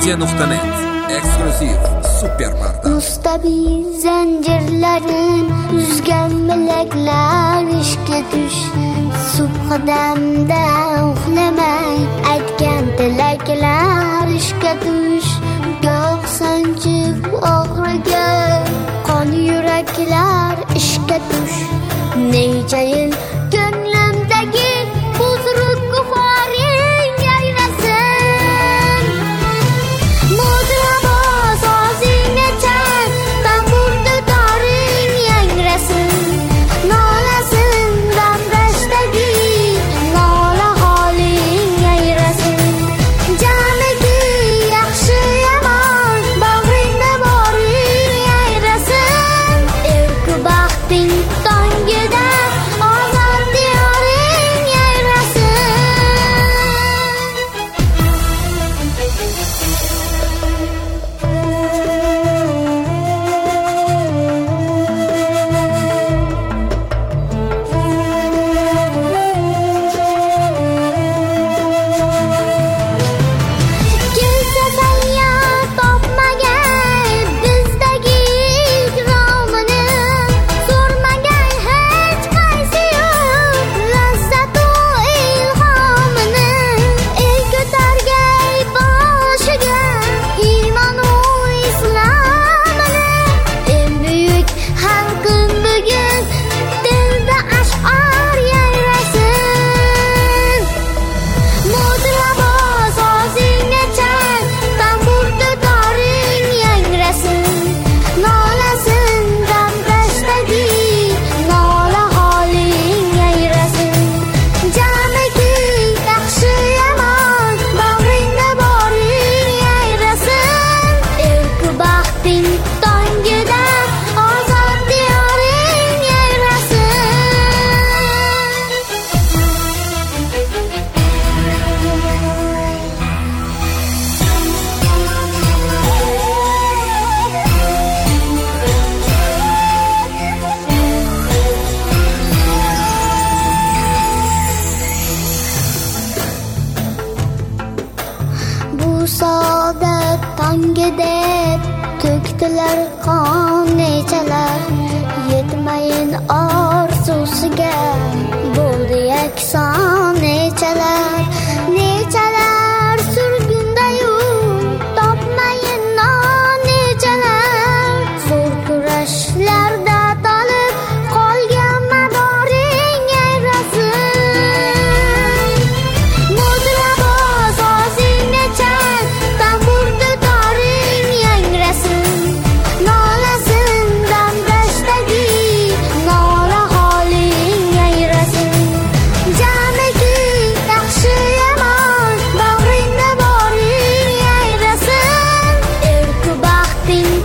dj.net eksklyuziv super parda. Mustabil zanjirlarin uzgan meleklar ishga tush. Subhadamda uxlamay aytgan tilaklar ishga tush. Goh sanchib og'riga qon yuraklar ishga tush. Necha yil ko'nglimdagi buzruk guforing ayrasin. Mudraboz ozingga chan tamburda doring yangrasin. Nolasin damdashdagi nola holing ayrasin. Jamiki yaxshi yomon bag'ringda boring ayrasin. Erku baxting tongida ozod diyoring ayrasin. Kelsa sayyor topmagay bizdagi ikromini, so'rmagay hech qaysi yo'q lazzatu ilhomini. El ko'targay boshiga iymonu islomini. Eng buyuk xalqim bugun dilda ash'or yayrasin. Mudraboz ozingga chan tamburda doring yangrasin. Nolasin damdashdagi nola holing ayrasin. Jamiki yaxshi yomon bag'ringda boring ayrasin. Erku baxting tongida ozod diyoring ayrasin. Bu saodat tongi deb to'kdilar qon nechalar. Yetmayin orzusiga bo'ldi yakson nechalar. Nechalar surgundayu topmayin non nechalar. Zo'r kurashlarda tolib qolgan madoring ayrasin. Mudraboz ozingga chan tamburda doring yangrasin. Nolasin damdashdagi nola holing ayrasin. Jamiki yaxshi yomon bag'ringda boring ayrasin. Erku baxting